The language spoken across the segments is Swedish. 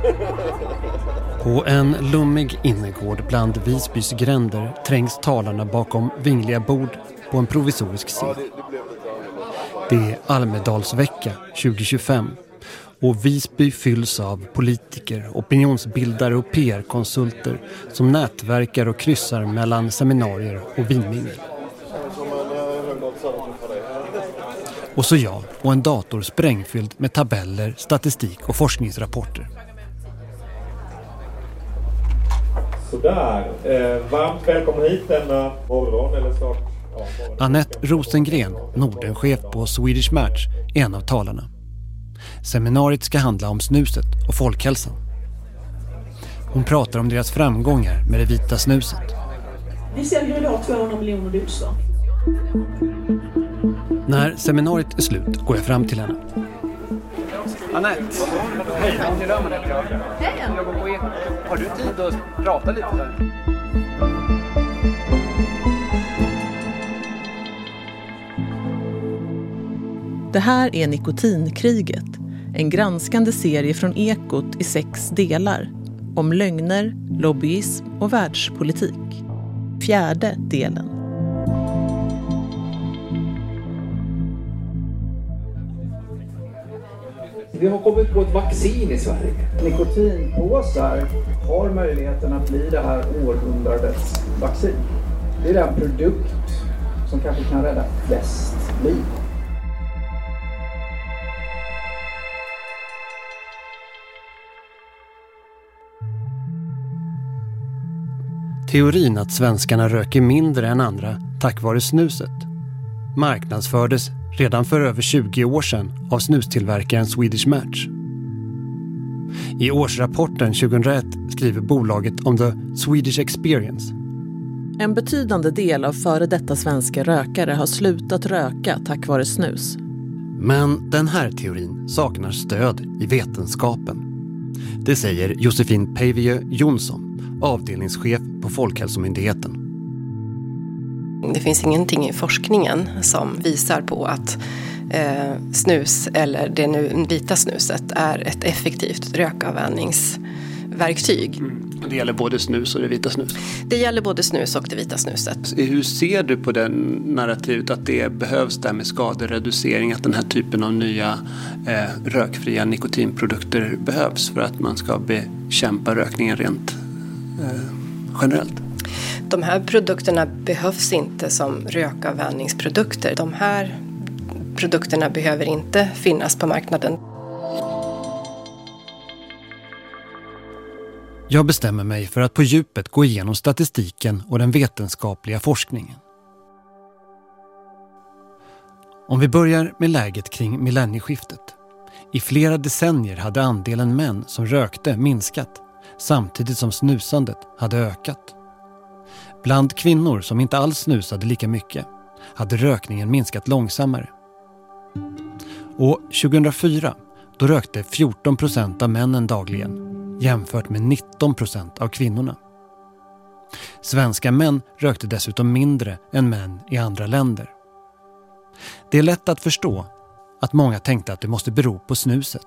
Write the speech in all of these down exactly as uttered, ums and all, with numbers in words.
På en lummig innergård bland Visbys gränder trängs talarna bakom vingliga bord på en provisorisk scen. Det är Almedalsvecka tjugo tjugofem och Visby fylls av politiker, opinionsbildare och P R-konsulter som nätverkar och kryssar mellan seminarier och vinmingel. Och så jag och en dator sprängfylld med tabeller, statistik och forskningsrapporter. Sådär, eh, varmt välkommen hit denna morgon eller snart. Ja, Annette Rosengren, Nordenchef på Swedish Match, är en av talarna. Seminariet ska handla om snuset och folkhälsan. Hon pratar om deras framgångar med det vita snuset. Vi säljer idag tvåhundra miljoner doser. När seminariet är slut går jag fram till henne. Annette, hej, hur gör man det? Hej! Jag jobbar på Eko. Har du tid att prata lite där? Det här är Nikotinkriget, en granskande serie från Ekot i sex delar om lögner, lobbyism och världspolitik. Fjärde delen. Vi har kommit på ett vaccin i Sverige. Nikotinpåsar har möjligheten att bli det här århundradets vaccin. Det är den produkt som kanske kan rädda flest liv. Teorin att svenskarna röker mindre än andra tack vare snuset marknadsfördes redan för över tjugo år sedan av snustillverkaren Swedish Match. I årsrapporten tjugohundraett skriver bolaget om the Swedish Experience. En betydande del av före detta svenska rökare har slutat röka tack vare snus. Men den här teorin saknar stöd i vetenskapen. Det säger Josefin Päiviö Jonsson, avdelningschef på Folkhälsomyndigheten. Det finns ingenting i forskningen som visar på att eh, snus eller det nu vita snuset är ett effektivt rökavvänjningsverktyg. Mm. Det gäller både snus och det vita snus? Det gäller både snus och det vita snuset. Hur ser du på den narrativet att det behövs där med skadereducering, att den här typen av nya eh, rökfria nikotinprodukter behövs för att man ska bekämpa rökningen rent eh, generellt? De här produkterna behövs inte som rökavvänjningsprodukter. De här produkterna behöver inte finnas på marknaden. Jag bestämmer mig för att på djupet gå igenom statistiken och den vetenskapliga forskningen. Om vi börjar med läget kring millennieskiftet. I flera decennier hade andelen män som rökte minskat, samtidigt som snusandet hade ökat. Bland kvinnor som inte alls snusade lika mycket hade rökningen minskat långsammare. Och tjugohundrafyra, då rökte fjorton procent av männen dagligen, jämfört med nitton procent av kvinnorna. Svenska män rökte dessutom mindre än män i andra länder. Det är lätt att förstå att många tänkte att det måste bero på snuset.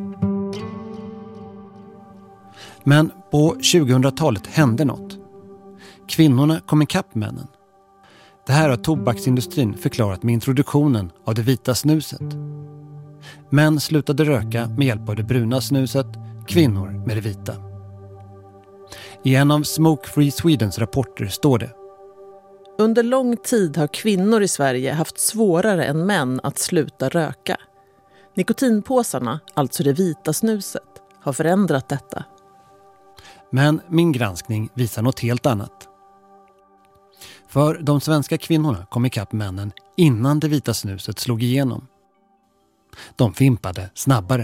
Men på tjugohundratalet hände något. Kvinnorna kom ikapp männen. Det här har tobaksindustrin förklarat med introduktionen av det vita snuset. Män slutade röka med hjälp av det bruna snuset, kvinnor med det vita. I en av Smoke Free Swedens rapporter står det: Under lång tid har kvinnor i Sverige haft svårare än män att sluta röka. Nikotinpåsarna, alltså det vita snuset, har förändrat detta. Men min granskning visar något helt annat. För de svenska kvinnorna kom ikapp männen innan det vita snuset slog igenom. De fimpade snabbare.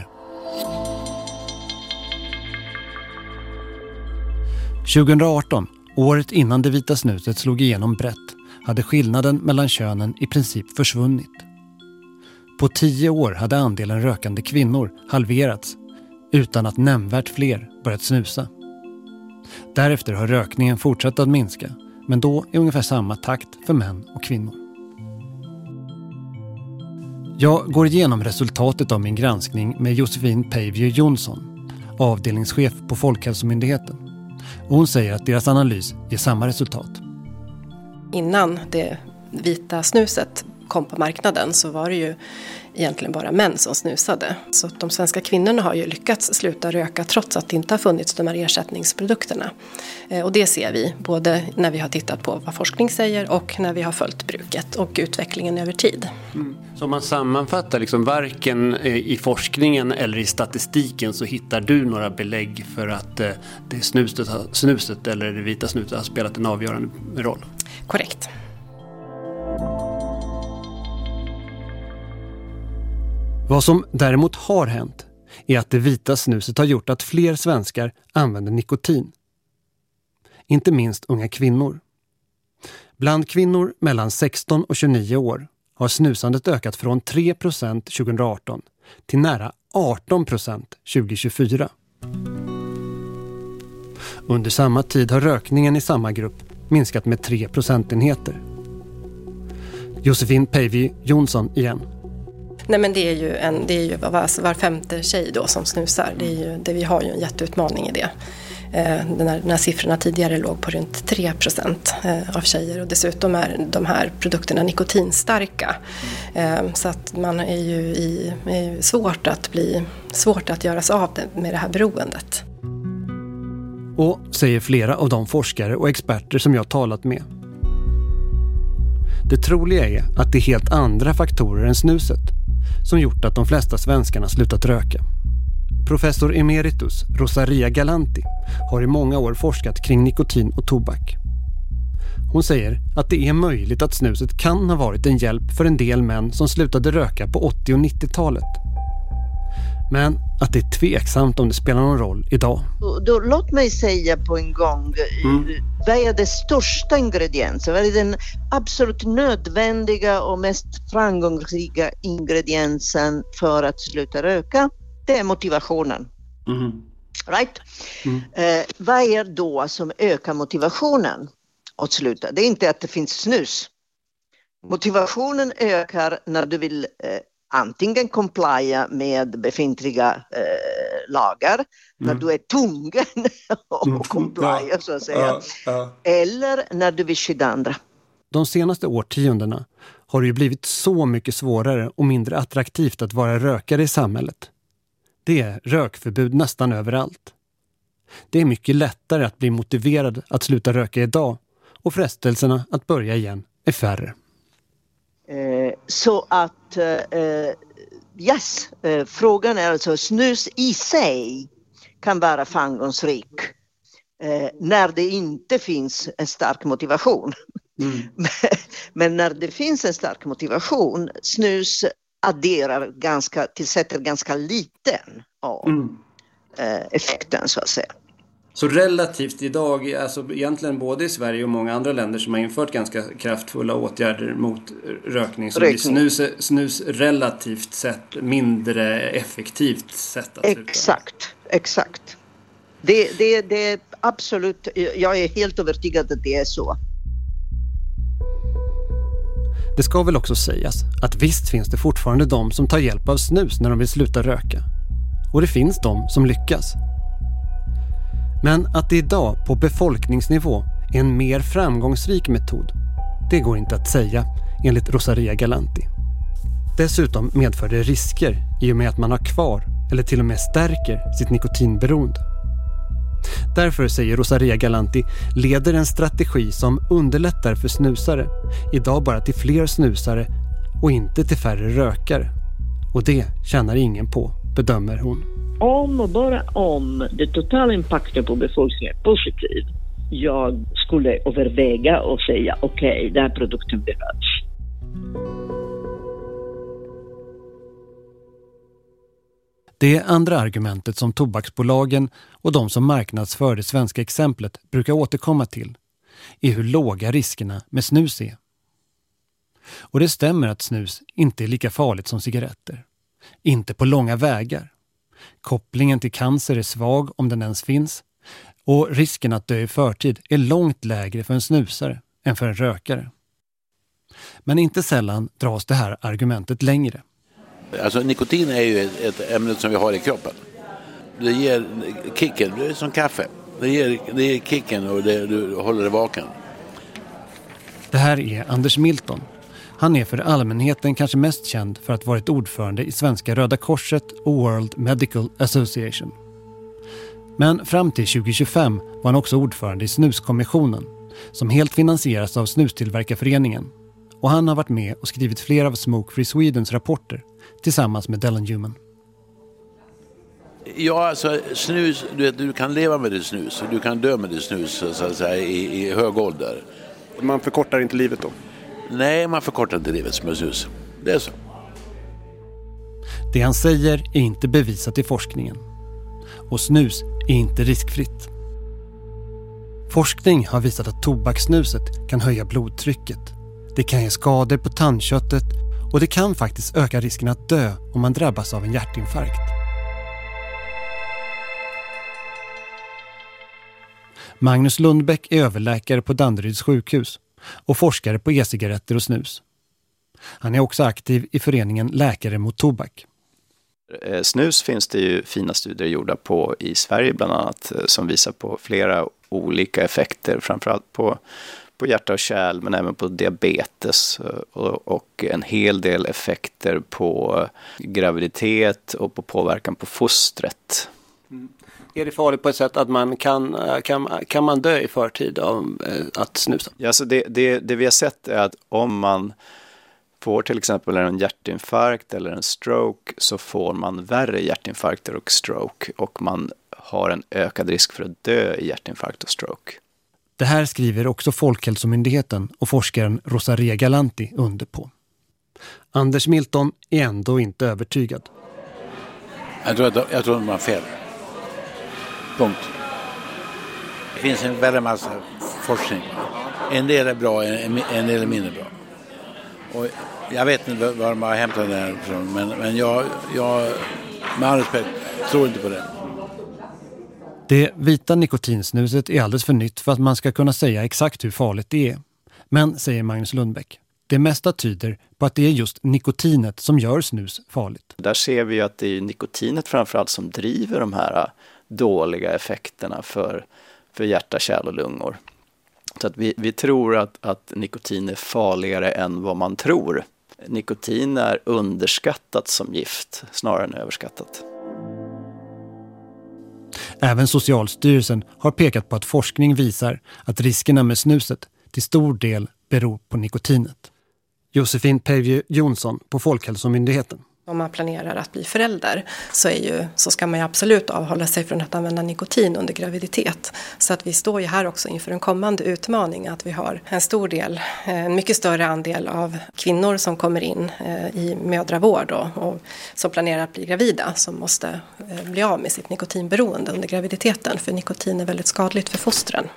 tjugohundraarton, året innan det vita snuset slog igenom brett, hade skillnaden mellan könen i princip försvunnit. På tio år hade andelen rökande kvinnor halverats utan att nämnvärt fler börjat snusa. Därefter har rökningen fortsatt att minska, men då i ungefär samma takt för män och kvinnor. Jag går igenom resultatet av min granskning med Josefin Päiviö Jonsson, avdelningschef på Folkhälsomyndigheten. Och hon säger att deras analys ger samma resultat. Innan det vita snuset kom på marknaden så var det ju egentligen bara män som snusade. Så de svenska kvinnorna har ju lyckats sluta röka trots att det inte har funnits de här ersättningsprodukterna. Och det ser vi både när vi har tittat på vad forskning säger och när vi har följt bruket och utvecklingen över tid. Mm. Så om man sammanfattar liksom varken i forskningen eller i statistiken så hittar du några belägg för att det snuset, snuset eller det vita snuset har spelat en avgörande roll? Korrekt. Vad som däremot har hänt är att det vita snuset har gjort att fler svenskar använder nikotin. Inte minst unga kvinnor. Bland kvinnor mellan sexton och tjugonio år har snusandet ökat från tre procent tjugoarton till nära arton procent tjugohundratjugofyra. Under samma tid har rökningen i samma grupp minskat med tre procentenheter. Josefin Päivi Jonsson igen. Nej, men det är ju, en, det är ju var, var femte tjej då som snusar. Det är ju, det, vi har ju en jätteutmaning i det. Den här, den här siffrorna tidigare låg på runt tre procent av tjejer. Och dessutom är de här produkterna nikotinstarka. Så att man är ju i, är svårt att bli svårt att göra sig av det, med det här beroendet. Och säger flera av de forskare och experter som jag talat med. Det troliga är att det är helt andra faktorer än snuset som gjort att de flesta svenskarna slutat röka. Professor emeritus Rosaria Galanti har i många år forskat kring nikotin och tobak. Hon säger att det är möjligt att snuset kan ha varit en hjälp för en del män som slutade röka på åttio- och nittiotalet. Men att det är tveksamt om det spelar någon roll idag. Då, låt mig säga på en gång, mm. vad är det största ingrediensen? Vad är den absolut nödvändiga och mest framgångsrika ingrediensen för att sluta röka? Det är motivationen. Mm. Right? Mm. Eh, vad är då som ökar motivationen att sluta? Det är inte att det finns snus. Motivationen ökar när du vill eh, antingen complya med befintliga eh, lagar, mm. när du är tvungen att complya så att säga, ja, ja. Eller när du vill skydda andra. De senaste årtiondena har det ju blivit så mycket svårare och mindre attraktivt att vara rökare i samhället. Det är rökförbud nästan överallt. Det är mycket lättare att bli motiverad att sluta röka idag och frestelserna att börja igen är färre. Eh, så att eh, yes, eh, frågan är alltså snus i sig kan vara framgångsrik eh, när det inte finns en stark motivation. Mm. men, men när det finns en stark motivation, snus adderar ganska, tillsätter ganska liten av mm. eh, effekten så att säga. Så relativt idag, alltså egentligen både i Sverige och många andra länder som har infört ganska kraftfulla åtgärder mot rökning, så blir snus, snus relativt sett mindre effektivt sätt att sluta. Exakt, exakt. Det, det, det är absolut, jag är helt övertygad att det är så. Det ska väl också sägas att visst finns det fortfarande de som tar hjälp av snus när de vill sluta röka. Och det finns de som lyckas. Men att det idag på befolkningsnivå är en mer framgångsrik metod, det går inte att säga enligt Rosaria Galanti. Dessutom medför det risker i och med att man har kvar eller till och med stärker sitt nikotinberoende. Därför, säger Rosaria Galanti, leder en strategi som underlättar för snusare idag bara till fler snusare och inte till färre rökare. Och det tjänar ingen på, bedömer hon. Om och bara om det totala impakten på befolkningen är positiv, jag skulle överväga och säga okej, okay, den här produkten behövs. Det andra argumentet som tobaksbolagen och de som marknadsför det svenska exemplet brukar återkomma till är hur låga riskerna med snus är. Och det stämmer att snus inte är lika farligt som cigaretter. Inte på långa vägar. Kopplingen till cancer är svag om den ens finns, och risken att dö i förtid är långt lägre för en snusare än för en rökare. Men inte sällan dras det här argumentet längre. Alltså nikotin är ju ett ämne som vi har i kroppen. Det ger kicken, det är som kaffe. Det ger, det ger kicken och det, du håller dig vaken. Det här är Anders Milton. Han är för allmänheten kanske mest känd för att ha varit ordförande i Svenska Röda Korset och World Medical Association. Men fram till tjugo tjugofem var han också ordförande i Snuskommissionen, som helt finansieras av Snustillverkarföreningen. Och han har varit med och skrivit flera av Smoke Free Swedens rapporter tillsammans med Dylan Newman. Ja, alltså snus, du, vet, du kan leva med ditt snus och du kan dö med ditt snus så att säga, i, i hög ålder. Man förkortar inte livet då? Nej, man förkortar inte livet med snus. Det är så. Det han säger är inte bevisat i forskningen. Och snus är inte riskfritt. Forskning har visat att tobakssnuset kan höja blodtrycket. Det kan ge skador på tandköttet och det kan faktiskt öka risken att dö om man drabbas av en hjärtinfarkt. Magnus Lundbäck är överläkare på Danderyds sjukhus och forskare på e-cigaretter och snus. Han är också aktiv i föreningen Läkare mot tobak. Snus finns det ju fina studier gjorda på i Sverige bland annat som visar på flera olika effekter, framförallt på, på hjärta och kärl men även på diabetes och, och en hel del effekter på graviditet och på påverkan på fostret. Mm. Är det farligt på ett sätt att man kan, kan, kan man dö i förtid av att snusa? Ja, så det, det, det vi har sett är att om man får till exempel en hjärtinfarkt eller en stroke så får man värre hjärtinfarkter och stroke och man har en ökad risk för att dö i hjärtinfarkt och stroke. Det här skriver också Folkhälsomyndigheten och forskaren Rosaria Galanti under på. Anders Milton är ändå inte övertygad. Jag tror att jag tror att man har fel. Punkt. Det finns en väldigt massa forskning. En del är bra, en del är mindre bra. Och jag vet inte var de har hämtat det här ifrån, men, men jag, jag med all respekt tror inte på det. Det vita nikotinsnuset är alldeles för nytt för att man ska kunna säga exakt hur farligt det är. Men, säger Magnus Lundbäck, det mesta tyder på att det är just nikotinet som gör snus farligt. Där ser vi att det är nikotinet framförallt som driver de här dåliga effekterna för, för hjärta, kärl och lungor. Så att vi, vi tror att, att nikotin är farligare än vad man tror. Nikotin är underskattat som gift snarare än överskattat. Även Socialstyrelsen har pekat på att forskning visar att riskerna med snuset till stor del beror på nikotinet. Josefin Pevje Jonsson på Folkhälsomyndigheten. Om man planerar att bli förälder så, är ju, så ska man ju absolut avhålla sig från att använda nikotin under graviditet. Så att vi står ju här också inför en kommande utmaning att vi har en stor del, en mycket större andel av kvinnor som kommer in i mödravård och, och som planerar att bli gravida som måste bli av med sitt nikotinberoende under graviditeten för nikotin är väldigt skadligt för fostren.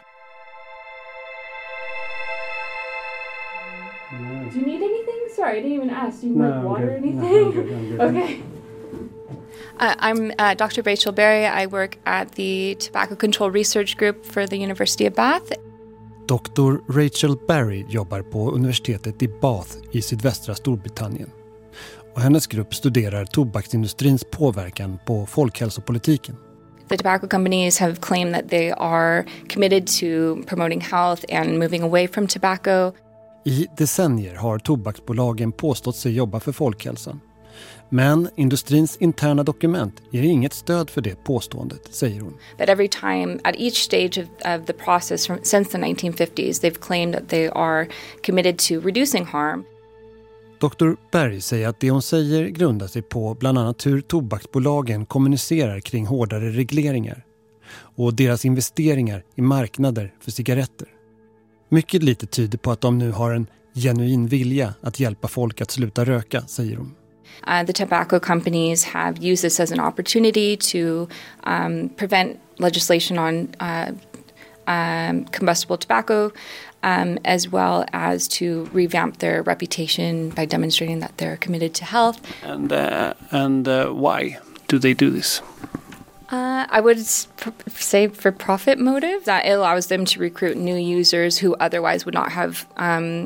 Do you need anything? Sorry, I didn't even ask. Do you need no, water or anything? No, I'm good, I'm good. Okay. Uh, I'm uh, Doctor Rachel Berry. I work at the Tobacco Control Research Group for the University of Bath. doktor Rachel Berry jobbar på universitetet i Bath i sydvästra Storbritannien. Och hennes grupp studerar tobaksindustrins påverkan på folkhälsopolitiken. The tobacco companies have claimed that they are committed to promoting health and moving away from tobacco. I decennier har tobaksbolagen påstått sig jobba för folkhälsan. Men industrins interna dokument ger inget stöd för det påståendet, säger hon. That every time, at each stage of, of the process from, since the nineteen fifties, they've claimed that they are committed to reducing harm. doktor Berry säger att det hon säger grundar sig på bland annat hur tobaksbolagen kommunicerar kring hårdare regleringar och deras investeringar i marknader för cigaretter. Mycket lite tyder på att de nu har en genuin vilja att hjälpa folk att sluta röka, säger hon. Uh, the tobacco companies have used this as an opportunity to um, prevent legislation on uh, um, combustible tobacco, um, as well as to revamp their reputation by demonstrating that they're committed to health. And uh, and uh, why do they do this? Uh, I would pr- say for profit motive, that it allows them to recruit new users who otherwise would not have um,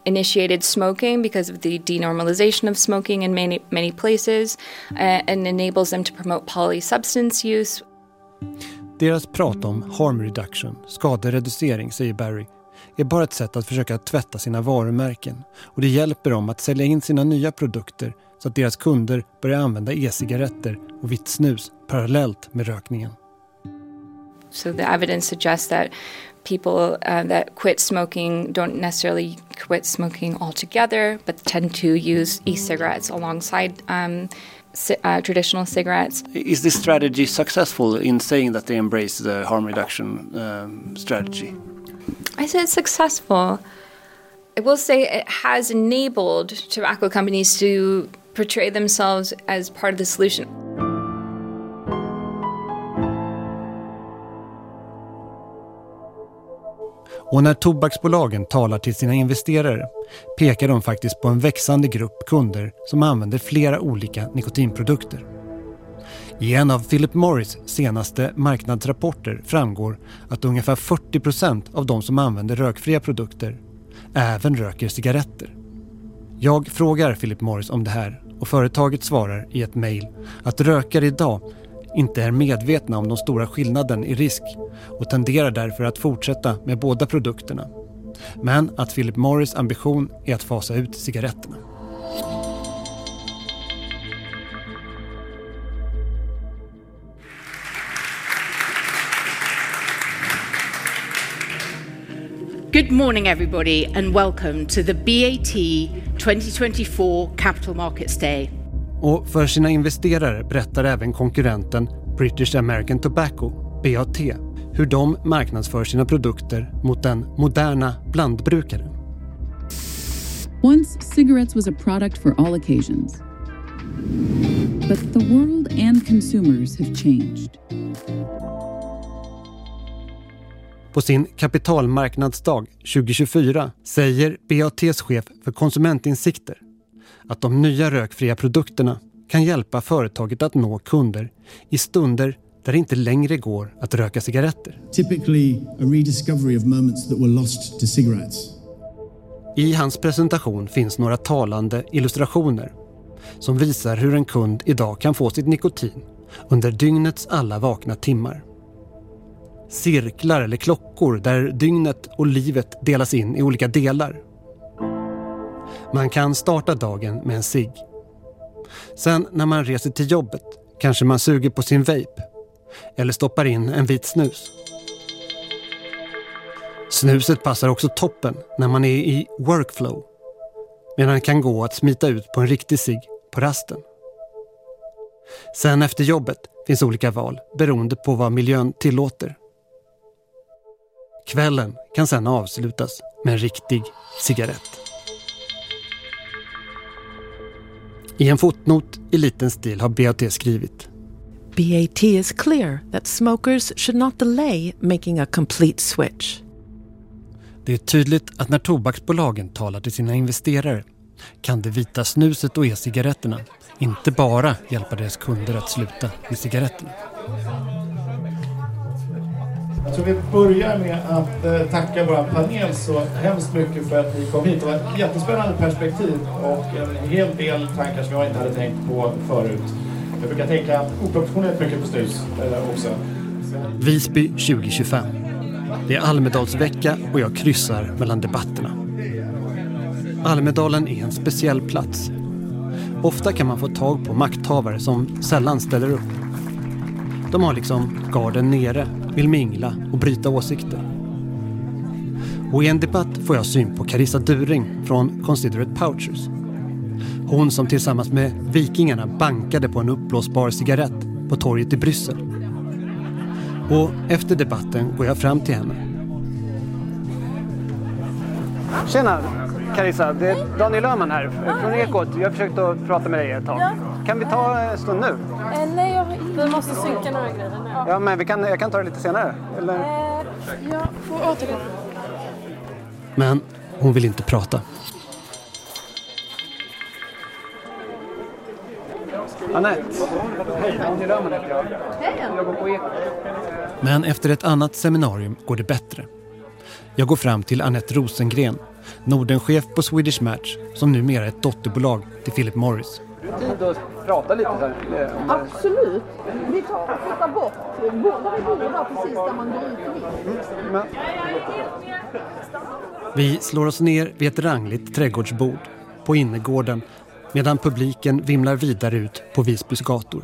initiated smoking because of the denormalization of smoking in many, many places uh, and enables them to promote polysubstance use. Deras prat om harm reduction, skadereducering, säger Barry, är bara ett sätt att försöka tvätta sina varumärken, och det hjälper dem att sälja in sina nya produkter så att deras kunder börjar använda e-cigaretter och vitt snus parallellt med rökningen. So the evidence suggests that people uh, that quit smoking don't necessarily quit smoking altogether, but tend to use e-cigarettes alongside um, c- uh, traditional cigarettes. Is this strategy successful in saying that they embrace the harm reduction um, strategy? I said it's successful. I will say it has enabled tobacco companies to portray themselves as part of the solution. Och när tobaksbolagen talar till sina investerare pekar de faktiskt på en växande grupp kunder som använder flera olika nikotinprodukter. I en av Philip Morris senaste marknadsrapporter framgår att ungefär fyrtio procent av de som använder rökfria produkter även röker cigaretter. Jag frågar Philip Morris om det här och företaget svarar i ett mejl att rökare idag inte är medvetna om de stora skillnaden i risk och tenderar därför att fortsätta med båda produkterna. Men att Philip Morris ambition är att fasa ut cigaretterna. Good morning, everybody, and welcome to the B A T twenty twenty-four Capital Markets Day. Och för sina investerare berättar även konkurrenten British American Tobacco, B A T, hur de marknadsför sina produkter mot den moderna blandbrukaren. Once, cigarettes was a product for all occasions. But the world and consumers have changed. På sin kapitalmarknadsdag tjugo tjugofyra säger B A T:s chef för konsumentinsikter att de nya rökfria produkterna kan hjälpa företaget att nå kunder i stunder där det inte längre går att röka cigaretter. Typically a rediscovery of moments that were lost to cigarettes. I hans presentation finns några talande illustrationer som visar hur en kund idag kan få sitt nikotin under dygnets alla vakna timmar. Cirklar eller klockor där dygnet och livet delas in i olika delar. Man kan starta dagen med en cigg. Sen när man reser till jobbet kanske man suger på sin vape eller stoppar in en vit snus. Snuset passar också toppen när man är i workflow, medan det kan gå att smita ut på en riktig cigg på rasten. Sen efter jobbet finns olika val beroende på vad miljön tillåter. Kvällen kan sedan avslutas med en riktig cigarett. I en fotnot i liten stil har B A T skrivit: B A T is clear that smokers should not delay making a complete switch. Det är tydligt att när tobaksbolagen talar till sina investerare kan det vita snuset och e-cigaretterna inte bara hjälpa deras kunder att sluta med cigaretterna. Jag tror vi börjar med att eh, tacka vår panel så hemskt mycket för att ni kom hit. Det var ett jättespännande perspektiv och en hel del tankar som jag inte hade tänkt på förut. Jag brukar tänka oproportionerligt mycket på snus eh, också. Visby tjugo tjugofem. Det är Almedalsvecka och jag kryssar mellan debatterna. Almedalen är en speciell plats. Ofta kan man få tag på makthavare som sällan ställer upp. De har liksom garden nere, vill mingla och bryta åsikter. Och i en debatt får jag syn på Carissa During från Considerate Pouchers. Hon som tillsammans med vikingarna bankade på en uppblåsbar cigarett på torget i Bryssel. Och efter debatten går jag fram till henne. Tjena Carissa, det är Daniel Öhman här från Ekot. Jag har försökt att prata med dig ett tag. Ja. Kan vi ta en stund nu? Eh, nej, jag, vi måste synka några grejer nu. Ja, men vi kan, jag kan ta det lite senare. Eller? Eh, jag får återgå. Men hon vill inte prata. Anette. Hej, Daniel Öhman heter jag. Hej. Jag går på Ekot. Men efter ett annat seminarium går det bättre. Jag går fram till Anette Rosengren Nordenchef på Swedish Match, som numera är ett dotterbolag till Philip Morris. Har du tid att prata lite så här? Absolut. Vi tar och flyttar bort. Där är bordet där precis där man går ut och in. Vi slår oss ner vid ett rangligt trädgårdsbord på innergården medan publiken vimlar vidare ut på Visbys gator.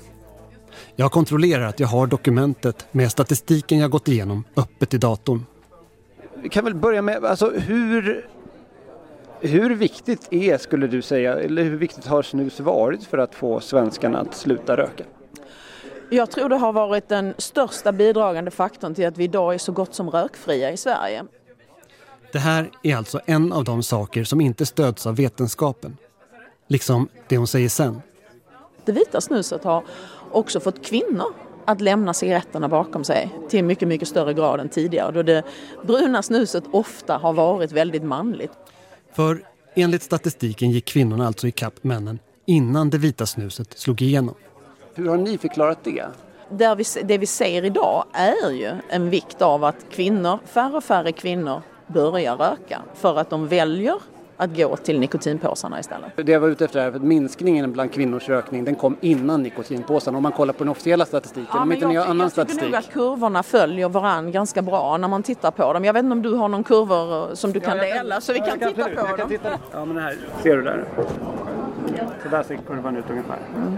Jag kontrollerar att jag har dokumentet med statistiken jag gått igenom öppet i datorn. Vi kan väl börja med, alltså hur, hur viktigt är, skulle du säga, eller hur viktigt har snus varit för att få svenskarna att sluta röka? Jag tror det har varit den största bidragande faktorn till att vi idag är så gott som rökfria i Sverige. Det här är alltså en av de saker som inte stöds av vetenskapen. Liksom det hon säger sen. Det vita snuset har också fått kvinnor att lämna cigaretterna bakom sig till mycket, mycket större grad än tidigare. Då det bruna snuset ofta har varit väldigt manligt. För enligt statistiken gick kvinnorna alltså i kapp männen innan det vita snuset slog igenom. Hur har ni förklarat det? Där vi, det vi ser idag är ju en vikt av att kvinnor, färre och färre kvinnor börjar röka för att de väljer att gå till nikotinpåsarna istället. Det jag var ute efter är att minskningen bland kvinnors rökning, den kom innan nikotinpåsarna. Om man kollar på den officiella statistiken, ja, om inte ni har annan jag statistik. Jag tycker nog att kurvorna följer varann ganska bra när man tittar på dem. Jag vet inte om du har någon kurvor som du kan ja, dela kan, så vi ja, kan, kan titta på dem. Titta. Ja, men här ser du där. Så där ser kurvan ut ungefär. Mm.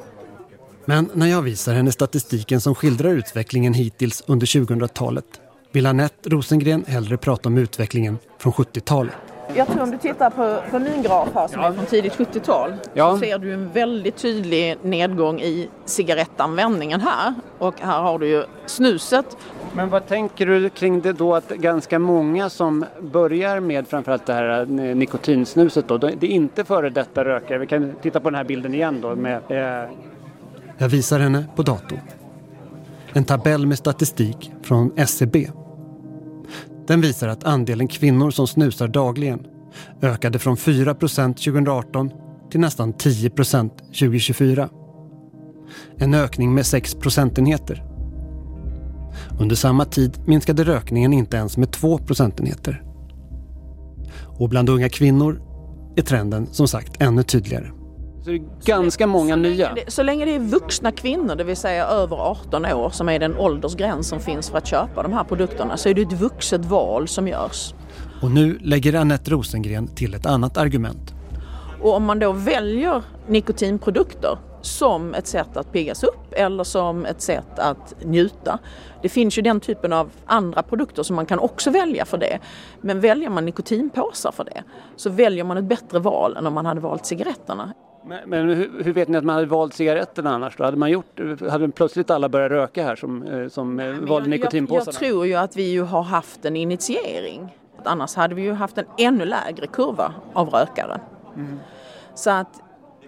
Men när jag visar henne statistiken som skildrar utvecklingen hittills under tjugohundratalet vill Anette Rosengren hellre prata om utvecklingen från sjuttiotalet. Jag tror om du tittar på, på min graf här som ja. är från tidigt sjuttiotal ja. så ser du en väldigt tydlig nedgång i cigarettanvändningen här. Och här har du ju snuset. Men vad tänker du kring det då att ganska många som börjar med framförallt det här nikotinsnuset då, det är inte före detta rökare. Vi kan titta på den här bilden igen då med... Eh... Jag visar henne på datorn. En tabell med statistik från S C B. Den visar att andelen kvinnor som snusar dagligen ökade från fyra procent tjugohundraarton till nästan tio procent tjugohundratjugofyra. En ökning med sex procentenheter. Under samma tid minskade rökningen inte ens med två procentenheter. Och bland unga kvinnor är trenden som sagt ännu tydligare. Så det är ganska många så nya. Länge det, så länge det är vuxna kvinnor, det vill säga över arton år, som är den åldersgräns som finns för att köpa de här produkterna, så är det ett vuxet val som görs. Och nu lägger Anette Rosengren till ett annat argument. Och om man då väljer nikotinprodukter som ett sätt att piggas upp eller som ett sätt att njuta. Det finns ju den typen av andra produkter som man kan också välja för det. Men väljer man nikotinpåsar för det så väljer man ett bättre val än om man hade valt cigaretterna. Men, men hur, hur vet ni att man hade valt cigaretterna annars då? Hade man gjort, hade plötsligt alla börjat röka här som, som Nej, valde jag, nikotinpåsarna? Jag, jag tror ju att vi ju har haft en initiering. Annars hade vi ju haft en ännu lägre kurva av rökare. Mm. Så att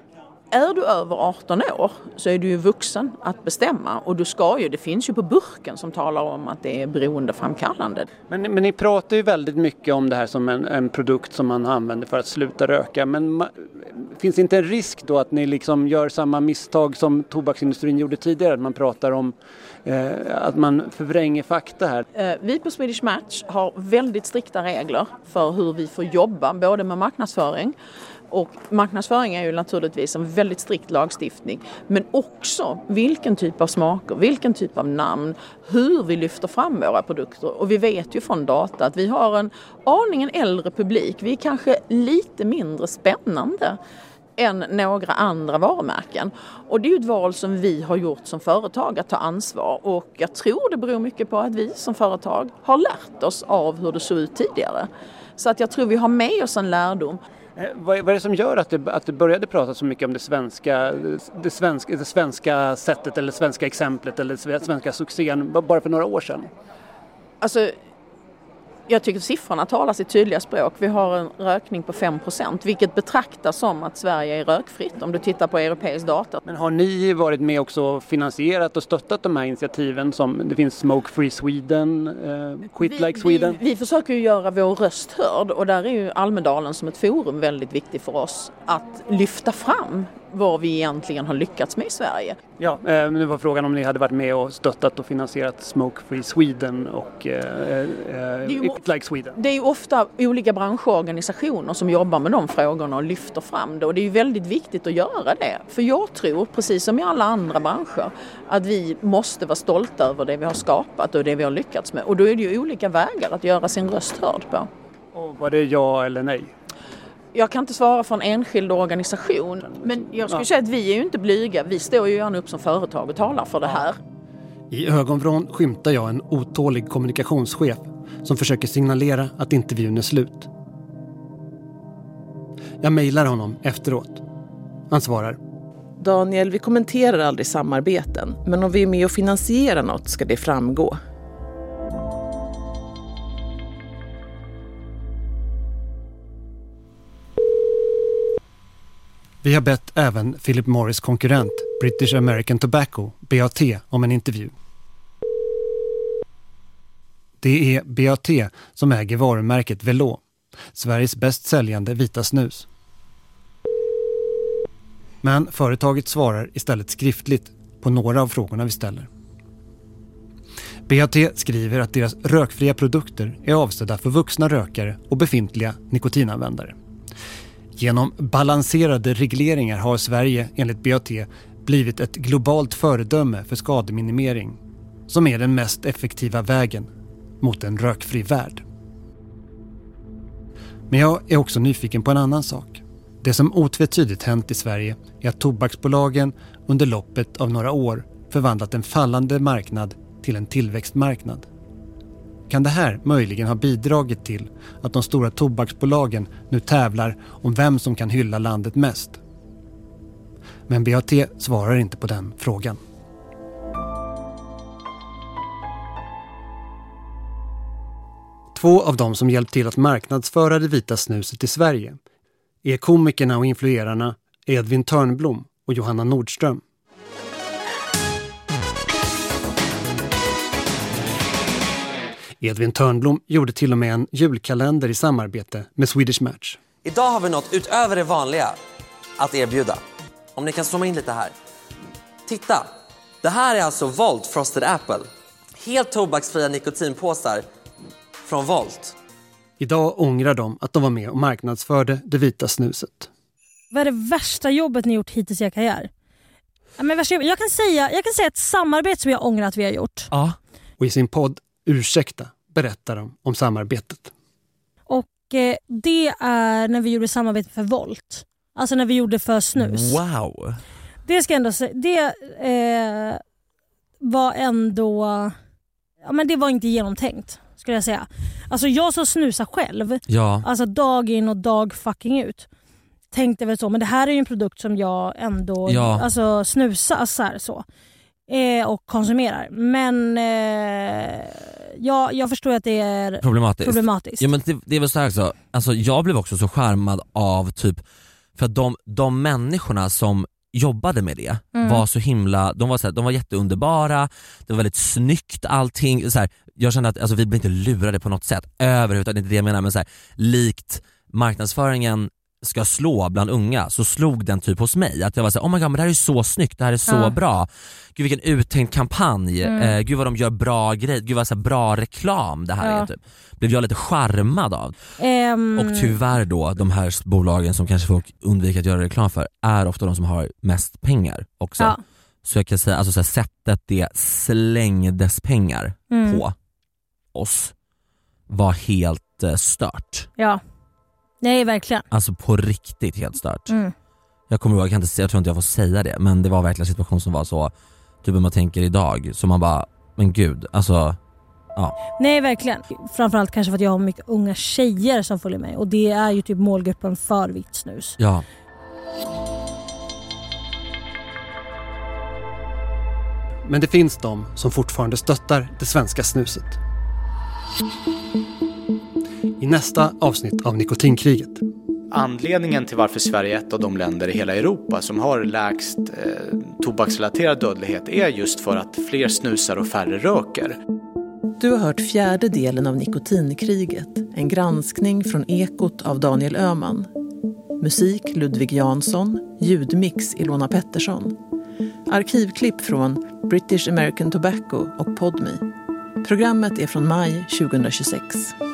är du över arton år så är du ju vuxen att bestämma. Och du ska ju, det finns ju på burken som talar om att det är beroendeframkallande. Men, men ni pratar ju väldigt mycket om det här som en, en produkt som man använder för att sluta röka. Men ma, finns inte en risk då att ni liksom gör samma misstag som tobaksindustrin gjorde tidigare? Att man pratar om eh, att man förvränger fakta här. Eh, vi på Swedish Match har väldigt strikta regler för hur vi får jobba både med marknadsföring. Och marknadsföring är ju naturligtvis en väldigt strikt lagstiftning. Men också vilken typ av smaker, vilken typ av namn, hur vi lyfter fram våra produkter. Och vi vet ju från data att vi har en aningen äldre publik. Vi är kanske lite mindre spännande än några andra varumärken. Och det är ju ett val som vi har gjort som företag att ta ansvar. Och jag tror det beror mycket på att vi som företag har lärt oss av hur det såg ut tidigare. Så att jag tror vi har med oss en lärdom. Vad är det som gör att det, att det började prata så mycket om det svenska, det, svenska, det svenska sättet eller svenska exemplet eller svenska succén bara för några år sedan? Alltså, jag tycker siffrorna talar sitt tydliga språk. Vi har en rökning på fem procent, vilket betraktas som att Sverige är rökfritt om du tittar på europeisk data. Men har ni varit med också och finansierat och stöttat de här initiativen som det finns Smoke Free Sweden, eh, Quit vi, Like Sweden? Vi, vi försöker ju göra vår röst hörd och där är ju Almedalen som ett forum väldigt viktigt för oss att lyfta fram vad vi egentligen har lyckats med i Sverige. Ja, eh, nu var frågan om ni hade varit med och stöttat och finansierat Smoke Free Sweden och eh, eh, It Like Sweden. Det är ju ofta olika branschorganisationer som jobbar med de frågorna och lyfter fram det, och det är ju väldigt viktigt att göra det. För jag tror, precis som i alla andra branscher, att vi måste vara stolta över det vi har skapat och det vi har lyckats med. Och då är det ju olika vägar att göra sin röst hörd på. Och var det ja eller nej? Jag kan inte svara för en enskild organisation, men jag skulle ja. säga att vi är ju inte blyga. Vi står ju gärna upp som företag och talar för det här. I ögonvrån skymtar jag en otålig kommunikationschef som försöker signalera att intervjun är slut. Jag mejlar honom efteråt. Han svarar: Daniel, vi kommenterar aldrig samarbeten, men om vi är med och finansierar något ska det framgå. Vi har bett även Philip Morris konkurrent British American Tobacco, B A T, om en intervju. Det är B A T som äger varumärket Velo, Sveriges bäst säljande vita snus. Men företaget svarar istället skriftligt på några av frågorna vi ställer. B A T skriver att deras rökfria produkter är avsedda för vuxna rökare och befintliga nikotinanvändare. Genom balanserade regleringar har Sverige enligt B A T blivit ett globalt föredöme för skademinimering, som är den mest effektiva vägen mot en rökfri värld. Men jag är också nyfiken på en annan sak. Det som otvetydigt hänt i Sverige är att tobaksbolagen under loppet av några år förvandlat en fallande marknad till en tillväxtmarknad. Kan det här möjligen ha bidragit till att de stora tobaksbolagen nu tävlar om vem som kan hylla landet mest? Men B A T svarar inte på den frågan. Två av dem som hjälpt till att marknadsföra det vita snuset i Sverige är komikerna och influerarna Edvin Törnblom och Johanna Nordström. Edvin Törnblom gjorde till och med en julkalender i samarbete med Swedish Match. Idag har vi något utöver det vanliga att erbjuda. Om ni kan zooma in lite här. Titta, det här är alltså Volt Frosted Apple. Helt tobaksfria nikotinpåsar från Volt. Idag ångrar de att de var med och marknadsförde det vita snuset. Vad är det värsta jobbet ni gjort hittills i er karriär? Ja, men värsta jobbet, jag kan säga, jag kan säga ett samarbete som jag ångrar att vi har gjort. Ja. Och i sin podd Ursäkta berättar de om samarbetet. Och eh, det är när vi gjorde samarbete för Volt. Alltså när vi gjorde för snus. Wow. Det ska jag ändå säga. Det eh, var ändå... Ja, men det var inte genomtänkt, skulle jag säga. Alltså jag så snusar själv. Ja. Alltså dag in och dag fucking ut. Tänkte väl så. Men det här är ju en produkt som jag ändå ja. alltså, snusar så här så. Eh, och konsumerar. Men eh, ja, jag förstår att det är problematiskt. problematiskt. Ja, men det, det är väl så här också. Alltså, jag blev också så charmad av typ, för att de, de människorna som jobbade med det mm. var så himla, de var, så här, de var jätteunderbara, det var väldigt snyggt allting. Så här, jag kände att alltså, vi blev inte lurade på något sätt överhuvudtaget, inte det jag menar, men så här, likt marknadsföringen ska slå bland unga, så slog den typ hos mig att jag var så här, oh my god, men det här är så snyggt, det här är så ja. bra, gud vilken uttänkt kampanj, mm. eh, gud vad de gör bra grejer, gud vad så här bra reklam det här ja. är typ. Blev jag lite charmad av. Um... Och tyvärr då, de här bolagen som kanske folk undviker att göra reklam för är ofta de som har mest pengar också. Ja. Så jag kan säga, alltså så här, sättet det slängdes pengar mm. på oss var helt eh, stört. Ja. Nej, verkligen. Alltså på riktigt helt stört. Mm. Jag kommer ihåg, jag, kan inte, jag tror inte jag får säga det, men det var verkligen en situation som var så, typ om man tänker idag, så man bara, men gud, alltså, ja. Nej, verkligen. Framförallt kanske för att jag har mycket unga tjejer som följer mig, och det är ju typ målgruppen för vitt snus. Ja. Men det finns de som fortfarande stöttar det svenska snuset. I nästa avsnitt av Nikotinkriget. Anledningen till varför Sverige är ett av de länder i hela Europa som har lägst eh, tobaksrelaterad dödlighet är just för att fler snusar och färre röker. Du har hört fjärde delen av Nikotinkriget, en granskning från Ekot av Daniel Öhman. Musik Ludvig Jansson, ljudmix Ilona Pettersson. Arkivklipp från British American Tobacco och Podme. Programmet är från maj tjugohundratjugosex.